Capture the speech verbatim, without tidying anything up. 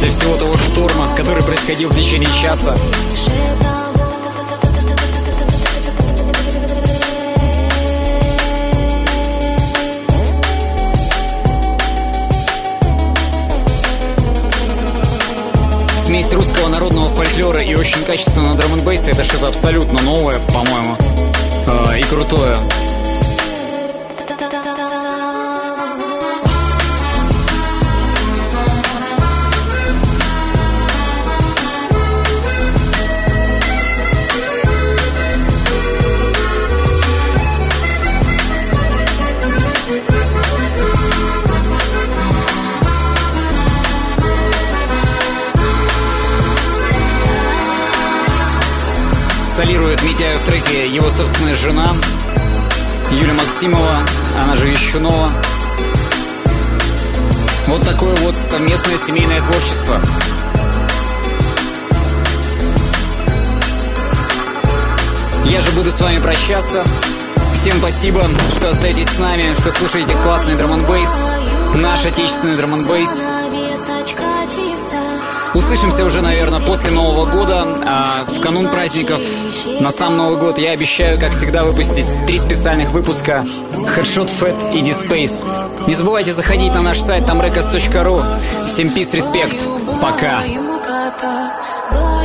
после всего того шторма, который происходил в течение часа. Смесь русского народного фольклора и очень качественного драм-н-бейса — это что-то абсолютно новое, по-моему, э, и крутое. Солирует Митяю в треке его собственная жена Юля Максимова, она же Ещунова. Вот такое вот совместное семейное творчество. Я же буду с вами прощаться. Всем спасибо, что остаетесь с нами, что слушаете классный драм-н-бейс, наш отечественный драм-н-бейс. Услышимся уже, наверное, после Нового года, а в канун праздников, на сам Новый год, я обещаю, как всегда, выпустить три специальных выпуска Headshot, Fat и D-Space. Не забывайте заходить на наш сайт там рекордс точка ру. Всем peace, респект. Пока.